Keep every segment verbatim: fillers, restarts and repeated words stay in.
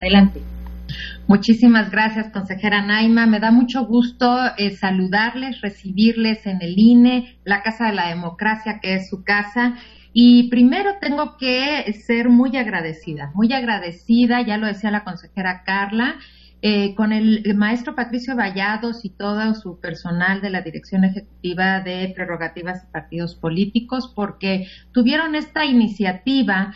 Adelante. Muchísimas gracias, consejera Naima. Me da mucho gusto eh, saludarles, recibirles en el I N E, la Casa de la Democracia, que es su casa. Y primero tengo que ser muy agradecida, muy agradecida, ya lo decía la consejera Carla, eh, con el, el maestro Patricio Vallados y todo su personal de la Dirección Ejecutiva de Prerrogativas y Partidos Políticos, porque tuvieron esta iniciativa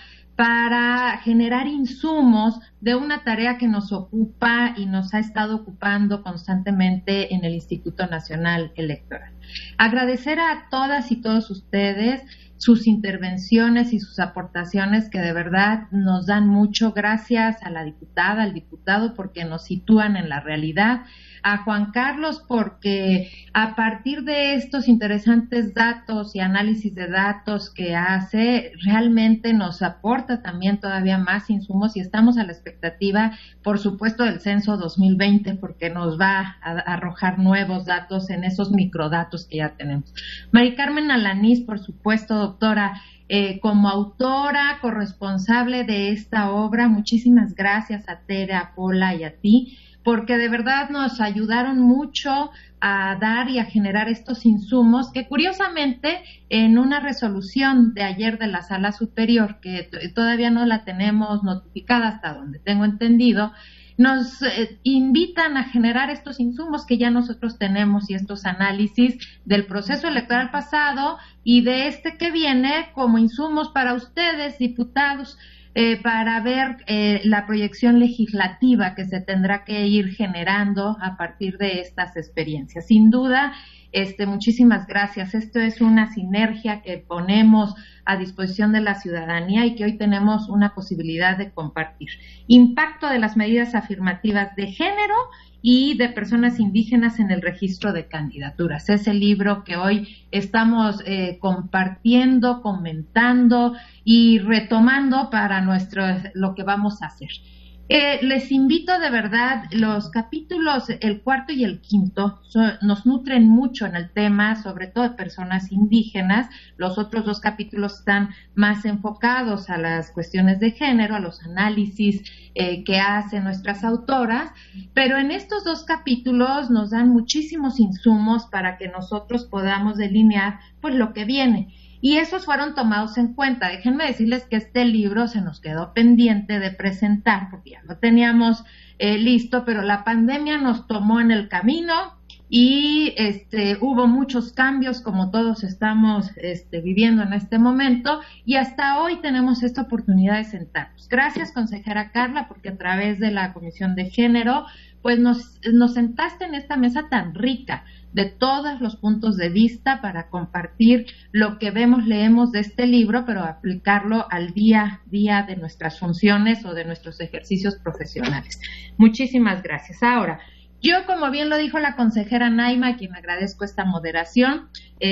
para generar insumos de una tarea que nos ocupa y nos ha estado ocupando constantemente en el Instituto Nacional Electoral. Agradecer a todas y todos ustedes sus intervenciones y sus aportaciones que de verdad nos dan mucho. Gracias a la diputada, al diputado, porque nos sitúan en la realidad. A Juan Carlos, porque a partir de estos interesantes datos y análisis de datos que hace, realmente nos aporta también todavía más insumos y estamos a la expectativa, por supuesto, del censo dos mil veinte, porque nos va a arrojar nuevos datos en esos microdatos que ya tenemos. Mari Carmen Alanís, por supuesto, doctora, eh, como autora, corresponsable de esta obra, muchísimas gracias a Tere, a Pola y a ti, porque de verdad nos ayudaron mucho a dar y a generar estos insumos que curiosamente en una resolución de ayer de la Sala Superior, que t- todavía no la tenemos notificada hasta donde tengo entendido, nos eh, invitan a generar estos insumos que ya nosotros tenemos y estos análisis del proceso electoral pasado y de este que viene como insumos para ustedes, diputados, Eh, para ver eh, la proyección legislativa que se tendrá que ir generando a partir de estas experiencias. Sin duda, este, muchísimas gracias. Esto es una sinergia que ponemos a disposición de la ciudadanía y que hoy tenemos una posibilidad de compartir. Impacto de las medidas afirmativas de género y de personas indígenas en el registro de candidaturas. Es el libro que hoy estamos eh, compartiendo, comentando y retomando para nuestro lo que vamos a hacer. Eh, les invito de verdad, los capítulos, el cuarto y el quinto, so, nos nutren mucho en el tema, sobre todo de personas indígenas. Los otros dos capítulos están más enfocados a las cuestiones de género, a los análisis eh, que hacen nuestras autoras, pero en estos dos capítulos nos dan muchísimos insumos para que nosotros podamos delinear pues lo que viene. Y esos fueron tomados en cuenta. Déjenme decirles que este libro se nos quedó pendiente de presentar, porque ya lo teníamos eh, listo, pero la pandemia nos tomó en el camino y este, hubo muchos cambios, como todos estamos este, viviendo en este momento, y hasta hoy tenemos esta oportunidad de sentarnos. Gracias, consejera Carla, porque a través de la Comisión de Género, pues nos, nos sentaste en esta mesa tan rica, de todos los puntos de vista para compartir lo que vemos, leemos de este libro, pero aplicarlo al día a día de nuestras funciones o de nuestros ejercicios profesionales. Muchísimas gracias. Ahora, yo, como bien lo dijo la consejera Naima, a quien agradezco esta moderación,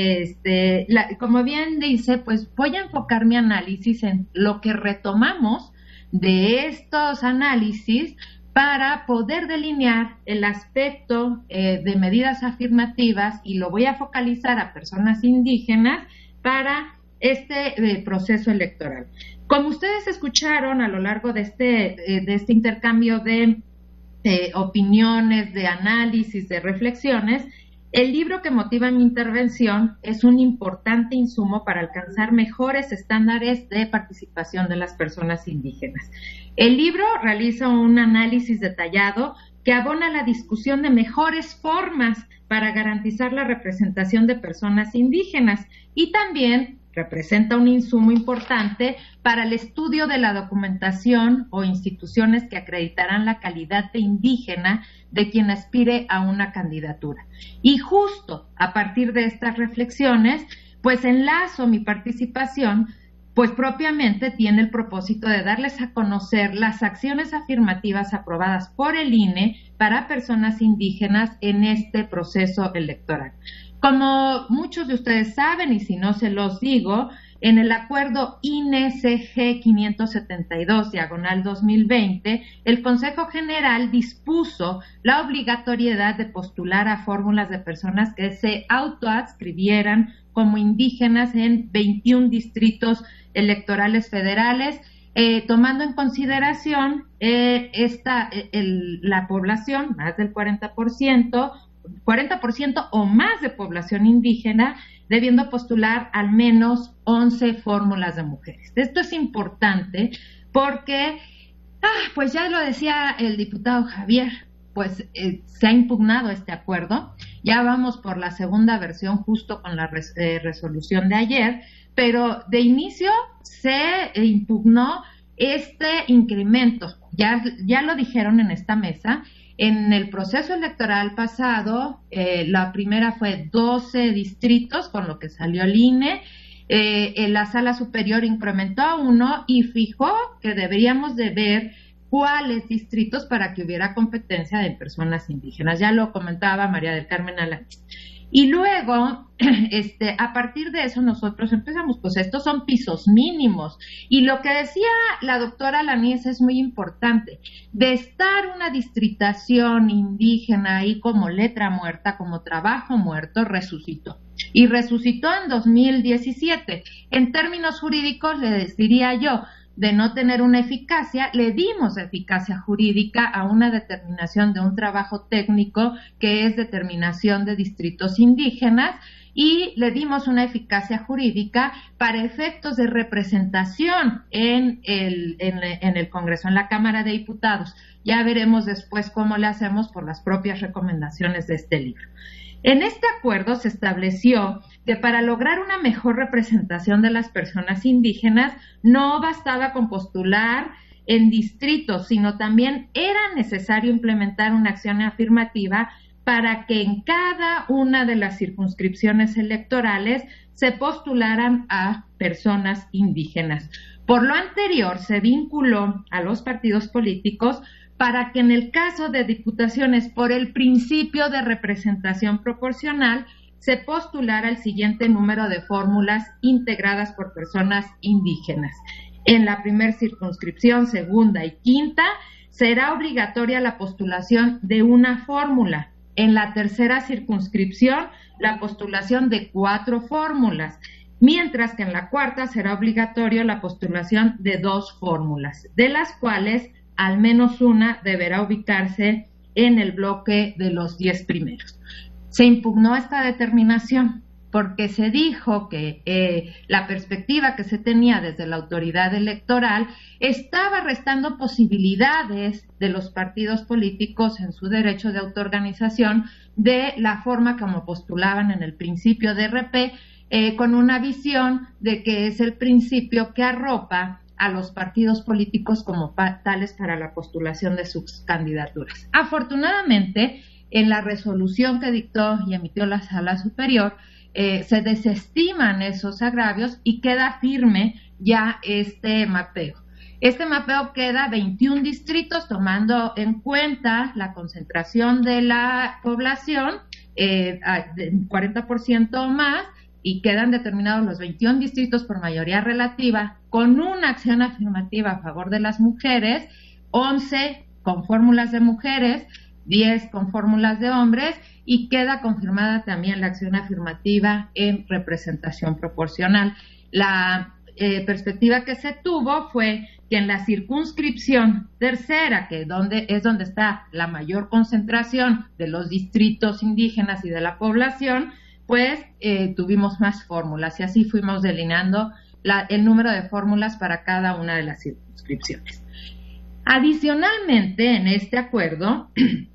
este, la, como bien dice, pues voy a enfocar mi análisis en lo que retomamos de estos análisis para poder delinear el aspecto eh, de medidas afirmativas, y lo voy a focalizar a personas indígenas para este eh, proceso electoral. Como ustedes escucharon a lo largo de este, eh, de este intercambio de eh, opiniones, de análisis, de reflexiones, el libro que motiva mi intervención es un importante insumo para alcanzar mejores estándares de participación de las personas indígenas. El libro realiza un análisis detallado que abona la discusión de mejores formas para garantizar la representación de personas indígenas y también representa un insumo importante para el estudio de la documentación o instituciones que acreditarán la calidad de indígena de quien aspire a una candidatura. Y justo a partir de estas reflexiones, pues enlazo mi participación, pues propiamente tiene el propósito de darles a conocer las acciones afirmativas aprobadas por el I N E para personas indígenas en este proceso electoral. Como muchos de ustedes saben, y si no se los digo, en el acuerdo I N E C G quinientos setenta y dos, diagonal dos mil veinte, el Consejo General dispuso la obligatoriedad de postular a fórmulas de personas que se autoadscribieran como indígenas en veintiún distritos electorales federales, eh, tomando en consideración eh, esta, el, la población, más del cuarenta por ciento, cuarenta por ciento o más de población indígena, debiendo postular al menos once fórmulas de mujeres. Esto es importante porque, ah, pues ya lo decía el diputado Javier, pues eh, se ha impugnado este acuerdo. Ya vamos por la segunda versión justo con la res, eh, resolución de ayer, pero de inicio se impugnó este incremento. Ya, ya lo dijeron en esta mesa. En el proceso electoral pasado, eh, la primera fue doce distritos, con lo que salió el I N E. Eh, en la sala superior incrementó a uno y fijó que deberíamos de ver cuáles distritos para que hubiera competencia de personas indígenas. Ya lo comentaba María del Carmen Alanis. Y luego, este, a partir de eso nosotros empezamos, pues estos son pisos mínimos. Y lo que decía la doctora Alanis es muy importante. De estar una distritación indígena ahí como letra muerta, como trabajo muerto, resucitó. Y resucitó en dos mil diecisiete. En términos jurídicos, les diría yo, de no tener una eficacia, le dimos eficacia jurídica a una determinación de un trabajo técnico que es determinación de distritos indígenas y le dimos una eficacia jurídica para efectos de representación en el, en, en el Congreso, en la Cámara de Diputados. Ya veremos después cómo le hacemos por las propias recomendaciones de este libro. En este acuerdo se estableció que para lograr una mejor representación de las personas indígenas no bastaba con postular en distritos, sino también era necesario implementar una acción afirmativa para que en cada una de las circunscripciones electorales se postularan a personas indígenas. Por lo anterior, se vinculó a los partidos políticos para que en el caso de diputaciones por el principio de representación proporcional se postulara el siguiente número de fórmulas integradas por personas indígenas. En la primera circunscripción, segunda y quinta, será obligatoria la postulación de una fórmula. En la tercera circunscripción, la postulación de cuatro fórmulas, mientras que en la cuarta será obligatorio la postulación de dos fórmulas, de las cuales al menos una deberá ubicarse en el bloque de los diez primeros. Se impugnó esta determinación porque se dijo que eh, la perspectiva que se tenía desde la autoridad electoral estaba restando posibilidades de los partidos políticos en su derecho de autoorganización de la forma como postulaban en el principio de R P, eh, con una visión de que es el principio que arropa a los partidos políticos como pa- tales para la postulación de sus candidaturas. Afortunadamente, en la resolución que dictó y emitió la Sala Superior, eh, se desestiman esos agravios y queda firme ya este mapeo. Este mapeo queda veintiún distritos, tomando en cuenta la concentración de la población, eh, cuarenta por ciento o más, y quedan determinados los veintiún distritos por mayoría relativa, con una acción afirmativa a favor de las mujeres, once con fórmulas de mujeres, diez con fórmulas de hombres, y queda confirmada también la acción afirmativa en representación proporcional. La eh, perspectiva que se tuvo fue que en la circunscripción tercera, que donde, es donde está la mayor concentración de los distritos indígenas y de la población, pues eh, tuvimos más fórmulas y así fuimos delineando la, el número de fórmulas para cada una de las circunscripciones. Adicionalmente, en este acuerdo,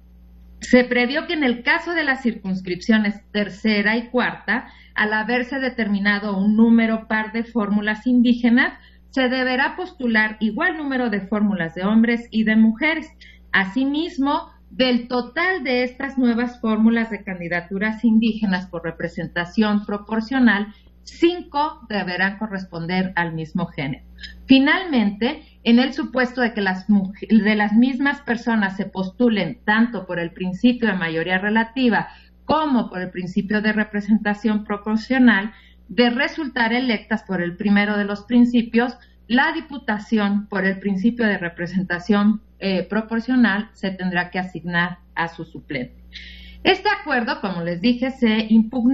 se previó que en el caso de las circunscripciones tercera y cuarta, al haberse determinado un número par de fórmulas indígenas, se deberá postular igual número de fórmulas de hombres y de mujeres. Asimismo, del total de estas nuevas fórmulas de candidaturas indígenas por representación proporcional, cinco deberán corresponder al mismo género. Finalmente, en el supuesto de que las, de las mismas personas se postulen tanto por el principio de mayoría relativa como por el principio de representación proporcional, de resultar electas por el primero de los principios, la diputación por el principio de representación eh, proporcional se tendrá que asignar a su suplente. Este acuerdo, como les dije, se impugnó.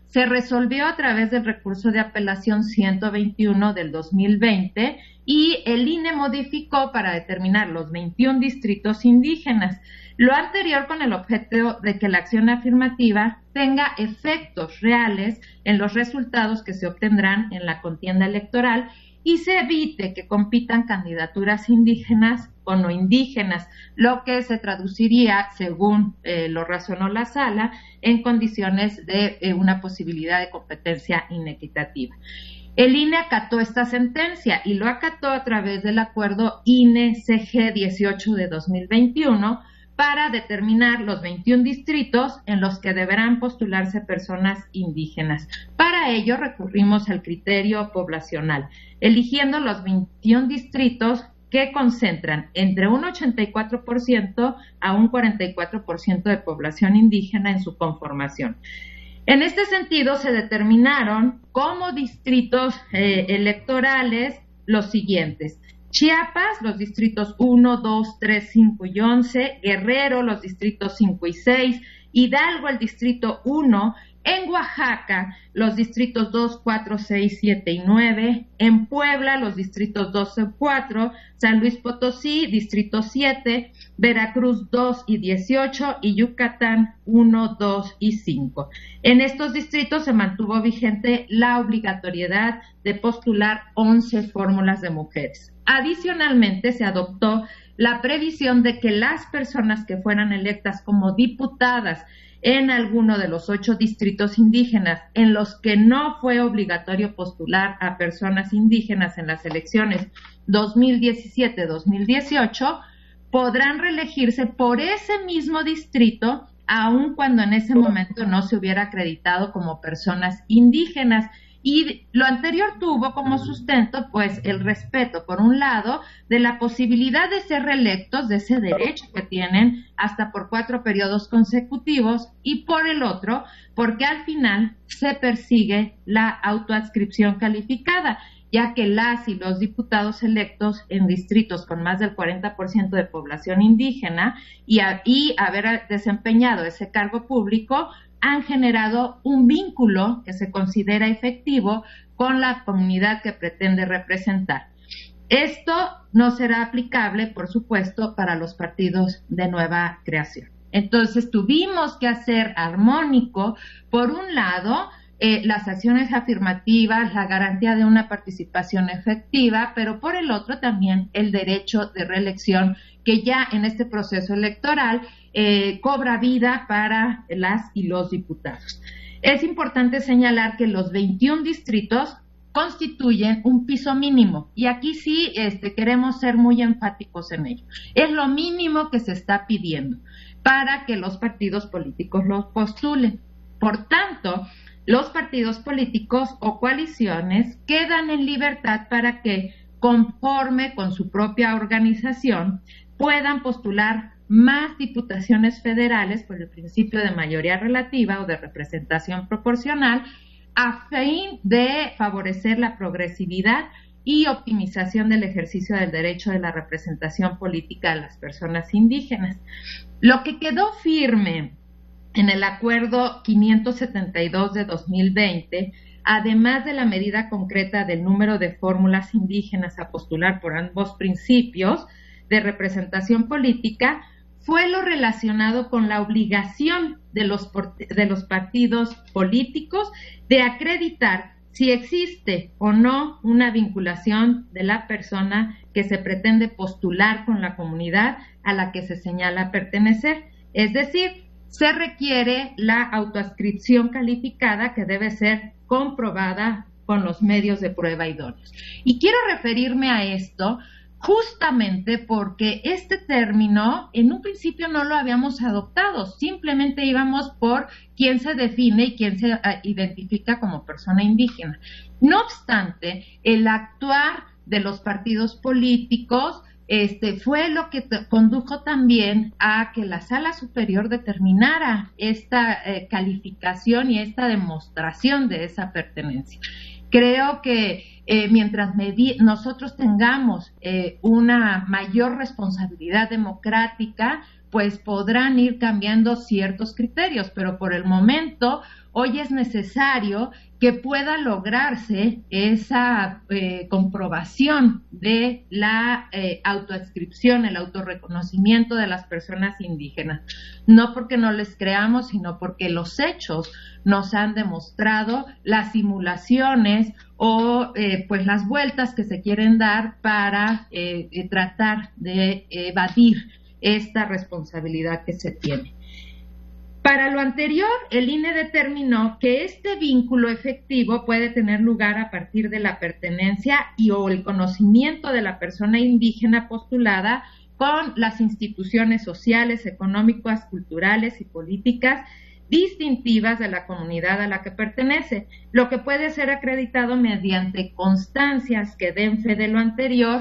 se resolvió a través del recurso de apelación ciento veintiuno del dos mil veinte y el I N E modificó para determinar los veintiún distritos indígenas. Lo anterior con el objeto de que la acción afirmativa tenga efectos reales en los resultados que se obtendrán en la contienda electoral y se evite que compitan candidaturas indígenas con no indígenas, lo que se traduciría, según eh, lo razonó la sala, en condiciones de eh, una posibilidad de competencia inequitativa. El I N E acató esta sentencia y lo acató a través del acuerdo I N E C G dieciocho de dos mil veintiuno para determinar los veintiún distritos en los que deberán postularse personas indígenas. Para ello recurrimos al criterio poblacional, eligiendo los veintiún distritos que concentran entre un ochenta y cuatro por ciento a un cuarenta y cuatro por ciento de población indígena en su conformación. En este sentido, se determinaron como distritos eh, electorales los siguientes: Chiapas, los distritos uno, dos, tres, cinco y once, Guerrero, los distritos cinco y seis, Hidalgo, el distrito uno, en Oaxaca, los distritos dos, cuatro, seis, siete y nueve, en Puebla, los distritos dos y cuatro, San Luis Potosí, distrito siete, Veracruz dos y dieciocho y Yucatán uno, dos y cinco. En estos distritos se mantuvo vigente la obligatoriedad de postular once fórmulas de mujeres. Adicionalmente, se adoptó la previsión de que las personas que fueran electas como diputadas en alguno de los ocho distritos indígenas en los que no fue obligatorio postular a personas indígenas en las elecciones dos mil diecisiete dos mil dieciocho, podrán reelegirse por ese mismo distrito, aun cuando en ese momento no se hubiera acreditado como personas indígenas. Y lo anterior tuvo como sustento, pues, el respeto, por un lado, de la posibilidad de ser reelectos, de ese derecho que tienen hasta por cuatro periodos consecutivos, y por el otro, porque al final se persigue la autoadscripción calificada, ya que las y los diputados electos en distritos con más del cuarenta por ciento de población indígena y, a, y haber desempeñado ese cargo público han generado un vínculo que se considera efectivo con la comunidad que pretende representar. Esto no será aplicable, por supuesto, para los partidos de nueva creación. Entonces, tuvimos que hacer armónico, por un lado, eh, las acciones afirmativas, la garantía de una participación efectiva, pero por el otro también el derecho de reelección que ya en este proceso electoral eh, cobra vida para las y los diputados. Es importante señalar que los veintiún distritos constituyen un piso mínimo y aquí sí este, queremos ser muy enfáticos en ello. Es lo mínimo que se está pidiendo para que los partidos políticos los postulen. Por tanto, los partidos políticos o coaliciones quedan en libertad para que, conforme con su propia organización, puedan postular más diputaciones federales por el principio de mayoría relativa o de representación proporcional, a fin de favorecer la progresividad y optimización del ejercicio del derecho de la representación política de las personas indígenas. Lo que quedó firme en el acuerdo quinientos setenta y dos de dos mil veinte, además de la medida concreta del número de fórmulas indígenas a postular por ambos principios de representación política, fue lo relacionado con la obligación de los, de los partidos políticos de acreditar si existe o no una vinculación de la persona que se pretende postular con la comunidad a la que se señala pertenecer. Es decir, se requiere la autoadscripción calificada que debe ser comprobada con los medios de prueba idóneos. Y quiero referirme a esto justamente porque este término en un principio no lo habíamos adoptado, simplemente íbamos por quién se define y quién se identifica como persona indígena. No obstante, el actuar de los partidos políticos este, fue lo que te, condujo también a que la Sala Superior determinara esta eh, calificación y esta demostración de esa pertenencia. Creo que eh, mientras medi- nosotros tengamos eh, una mayor responsabilidad democrática, pues podrán ir cambiando ciertos criterios, pero por el momento hoy es necesario que pueda lograrse esa eh, comprobación de la eh, autoadscripción, el autorreconocimiento de las personas indígenas. No porque no les creamos, sino porque los hechos nos han demostrado las simulaciones o eh, pues las vueltas que se quieren dar para eh, eh, tratar de evadir esta responsabilidad que se tiene. Para lo anterior, el I N E determinó que este vínculo efectivo puede tener lugar a partir de la pertenencia y o el conocimiento de la persona indígena postulada con las instituciones sociales, económicas, culturales y políticas distintivas de la comunidad a la que pertenece, lo que puede ser acreditado mediante constancias que den fe de lo anterior,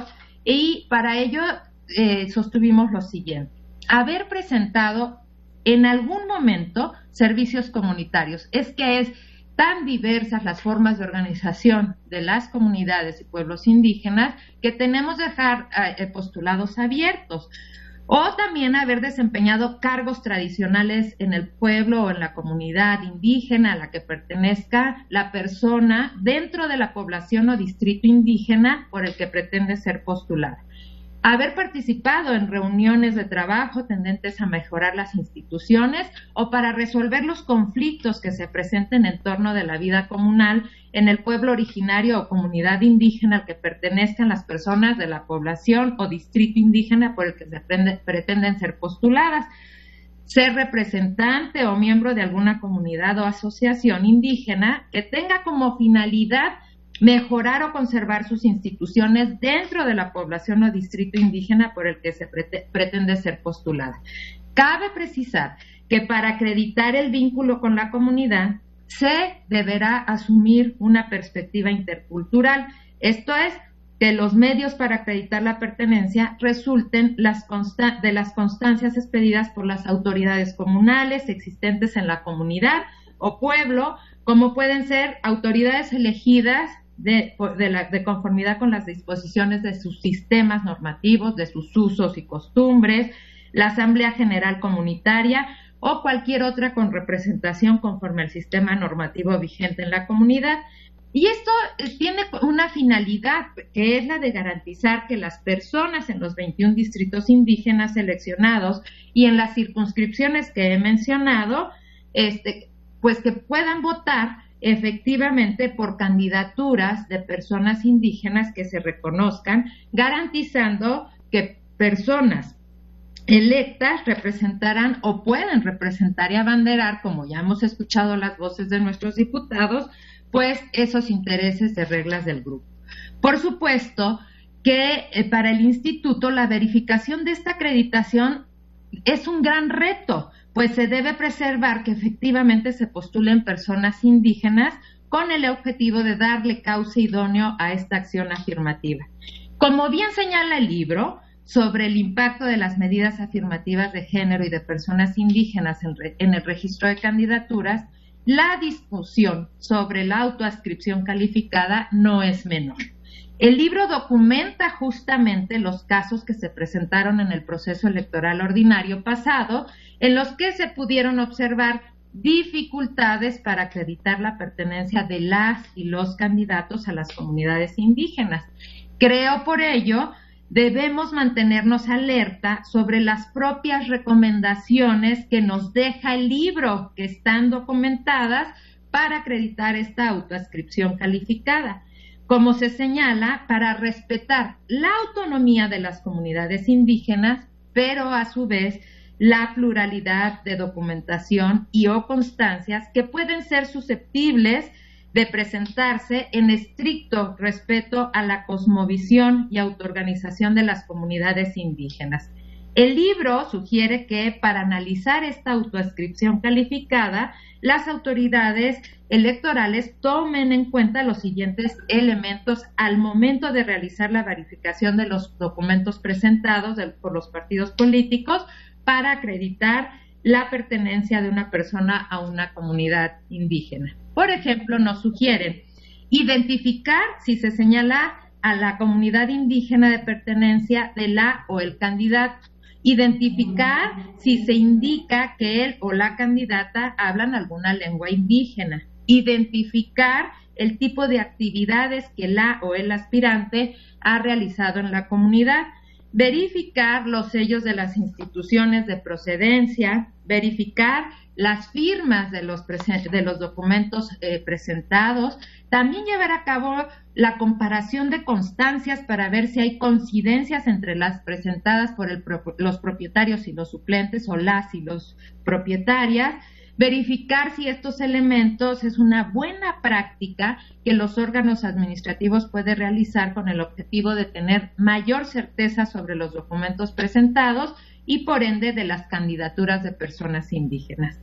y para ello eh, sostuvimos lo siguiente: haber presentado en algún momento servicios comunitarios. Es que es tan diversas las formas de organización de las comunidades y pueblos indígenas que tenemos que dejar eh, postulados abiertos. O también haber desempeñado cargos tradicionales en el pueblo o en la comunidad indígena a la que pertenezca la persona dentro de la población o distrito indígena por el que pretende ser postulada. Haber participado en reuniones de trabajo tendentes a mejorar las instituciones o para resolver los conflictos que se presenten en torno de la vida comunal en el pueblo originario o comunidad indígena al que pertenezcan las personas de la población o distrito indígena por el que se prende, pretenden ser postuladas. Ser representante o miembro de alguna comunidad o asociación indígena que tenga como finalidad mejorar o conservar sus instituciones dentro de la población o distrito indígena por el que se pretende ser postulada. Cabe precisar que para acreditar el vínculo con la comunidad se deberá asumir una perspectiva intercultural, esto es, que los medios para acreditar la pertenencia resulten las consta- de las constancias expedidas por las autoridades comunales existentes en la comunidad o pueblo, como pueden ser autoridades elegidas De, de, la, de conformidad con las disposiciones de sus sistemas normativos, de sus usos y costumbres, la Asamblea General Comunitaria o cualquier otra con representación conforme al sistema normativo vigente en la comunidad. Y esto tiene una finalidad, que es la de garantizar que las personas en los veintiún distritos indígenas seleccionados y en las circunscripciones que he mencionado, este, pues que puedan votar efectivamente por candidaturas de personas indígenas que se reconozcan, garantizando que personas electas representarán o pueden representar y abanderar, como ya hemos escuchado las voces de nuestros diputados, pues esos intereses de reglas del grupo. Por supuesto que eh, para el instituto la verificación de esta acreditación es un gran reto, pues se debe preservar que efectivamente se postulen personas indígenas con el objetivo de darle cauce idóneo a esta acción afirmativa. Como bien señala el libro sobre el impacto de las medidas afirmativas de género y de personas indígenas en, re, en el registro de candidaturas, la discusión sobre la autoadscripción calificada no es menor. El libro documenta justamente los casos que se presentaron en el proceso electoral ordinario pasado, en los que se pudieron observar dificultades para acreditar la pertenencia de las y los candidatos a las comunidades indígenas. Creo por ello debemos mantenernos alerta sobre las propias recomendaciones que nos deja el libro, que están documentadas para acreditar esta autoadscripción calificada. Como se señala, para respetar la autonomía de las comunidades indígenas, pero a su vez la pluralidad de documentación y o constancias que pueden ser susceptibles de presentarse en estricto respeto a la cosmovisión y autoorganización de las comunidades indígenas. El libro sugiere que para analizar esta autoadscripción calificada, las autoridades electorales tomen en cuenta los siguientes elementos al momento de realizar la verificación de los documentos presentados de, por los partidos políticos para acreditar la pertenencia de una persona a una comunidad indígena. Por ejemplo, nos sugieren identificar si se señala a la comunidad indígena de pertenencia de la o el candidato, Identificar si se indica que él o la candidata hablan alguna lengua indígena. Identificar el tipo de actividades que la o el aspirante ha realizado en la comunidad. Verificar los sellos de las instituciones de procedencia, verificar las firmas de los, de los documentos eh, presentados, también llevar a cabo la comparación de constancias para ver si hay coincidencias entre las presentadas por el, los propietarios y los suplentes o las y los propietarias, verificar si estos elementos es una buena práctica que los órganos administrativos pueden realizar con el objetivo de tener mayor certeza sobre los documentos presentados y por ende de las candidaturas de personas indígenas.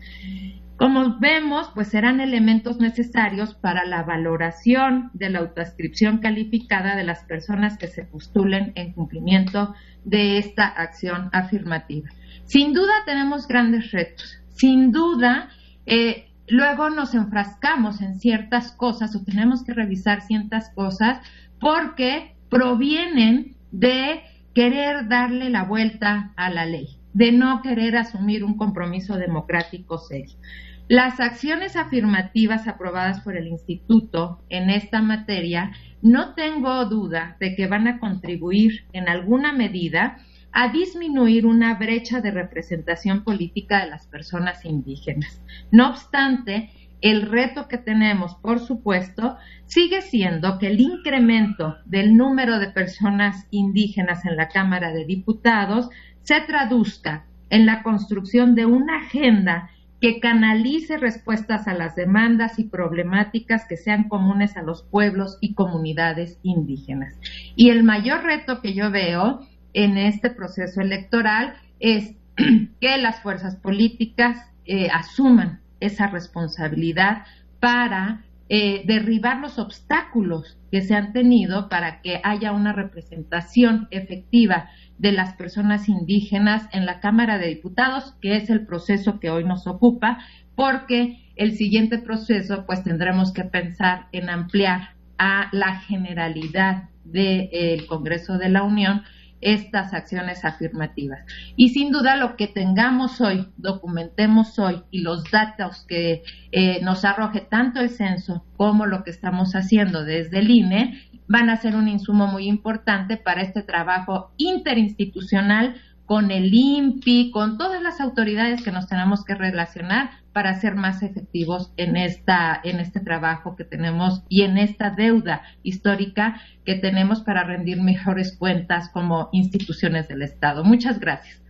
Como vemos, pues serán elementos necesarios para la valoración de la autoascripción calificada de las personas que se postulen en cumplimiento de esta acción afirmativa. Sin duda tenemos grandes retos. Sin duda, eh, luego nos enfrascamos en ciertas cosas o tenemos que revisar ciertas cosas porque provienen de querer darle la vuelta a la ley, de no querer asumir un compromiso democrático serio. Las acciones afirmativas aprobadas por el Instituto en esta materia, no tengo duda de que van a contribuir en alguna medida a disminuir una brecha de representación política de las personas indígenas. No obstante, el reto que tenemos, por supuesto, sigue siendo que el incremento del número de personas indígenas en la Cámara de Diputados se traduzca en la construcción de una agenda que canalice respuestas a las demandas y problemáticas que sean comunes a los pueblos y comunidades indígenas. Y el mayor reto que yo veo en este proceso electoral es que las fuerzas políticas eh, asuman esa responsabilidad para eh, derribar los obstáculos que se han tenido para que haya una representación efectiva de las personas indígenas en la Cámara de Diputados, que es el proceso que hoy nos ocupa, porque el siguiente proceso pues tendremos que pensar en ampliar a la generalidad del eh, Congreso de la Unión estas acciones afirmativas. Y sin duda lo que tengamos hoy, documentemos hoy y los datos que eh, nos arroje tanto el censo como lo que estamos haciendo desde el I N E van a ser un insumo muy importante para este trabajo interinstitucional con el I N P I, con todas las autoridades que nos tenemos que relacionar para ser más efectivos en esta, en este trabajo que tenemos y en esta deuda histórica que tenemos para rendir mejores cuentas como instituciones del Estado. Muchas gracias.